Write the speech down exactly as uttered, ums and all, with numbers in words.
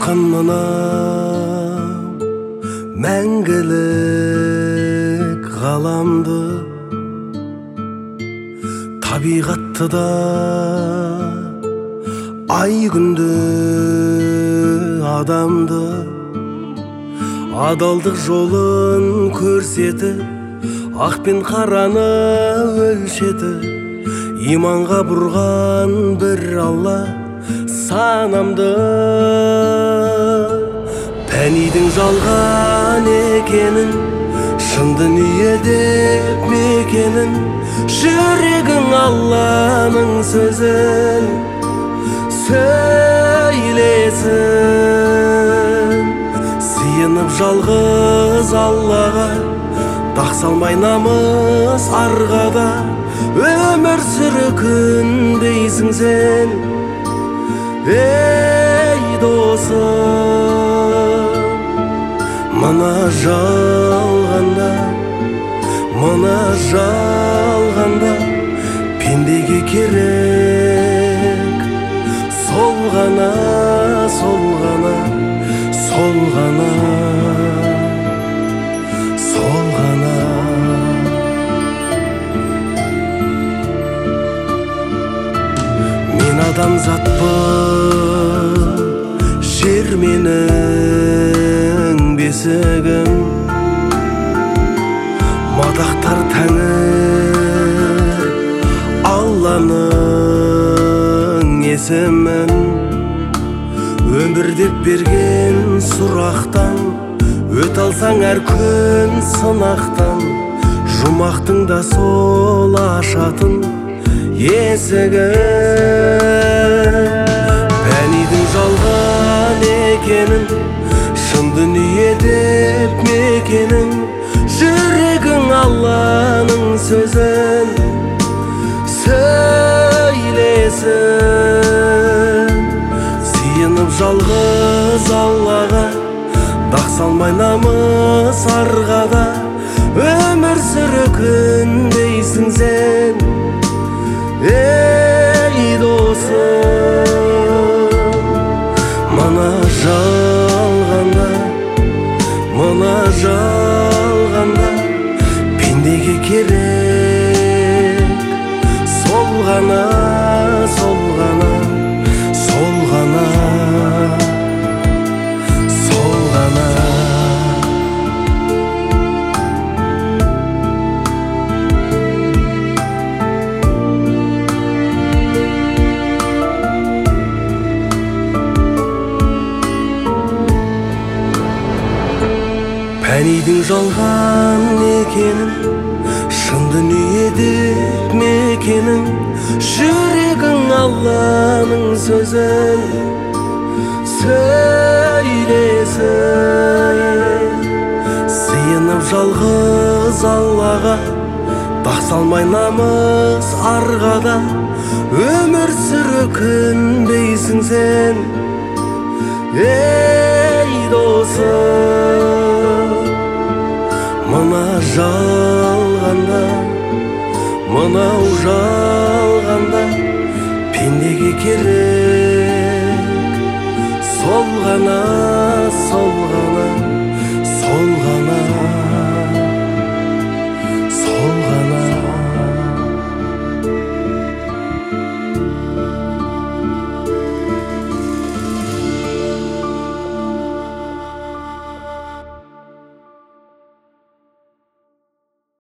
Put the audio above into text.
Жарқын мынау мәңгілік ғаламды, табиғатты да ай күнді адамды, адалдық жолын көрсетіп, ақ пен қараны өлшетіп, иманға бұрған бір Алла санамды. Пәнидің жалған екенін, шын дүние деп мекенін, жүрегің Алланың сөзін сөйлесін. Сиынып жалғыз Аллаға, дақ салмай намыс арғада, өмір сүрі күн дейсің сен. Ей досым, мына жалғанда, мына жалғанда пендеге керек сол ғана, сол ғана, сол ғана, сол ғана. Мен адамзатпын, жер менің бесігім, мадақтар Тәңір Алланың есімін. Өмір деп берген сұрақтан өт алсаң әр күн сынақтан, жұмақтың да сол ашатын есігі. Пәнидің жалған екенін, шын дүние деп мекенін, жүрегің Алланың сөзін сөйлесін. Сиынып жалғыз Аллаға, дақ салмай намыс арғада, өмір сүрі күн дейсің сен. Ей досым, мына жалғанда, мына жалғанда пендеге керек сол ғана, сол ғана, сол ғана, сол ғана. Пәнидің жалған екенін, шын дүние деп мекенін, жүрегің Алланың сөзін сөйлесін. Сиынып жалғыз Аллаға, дақ салмай намыс арғада, өмір сүрі күн дейсің сен. Ей досым, мына жалғанда, мынау жалғанда пендеге керек сол ғана.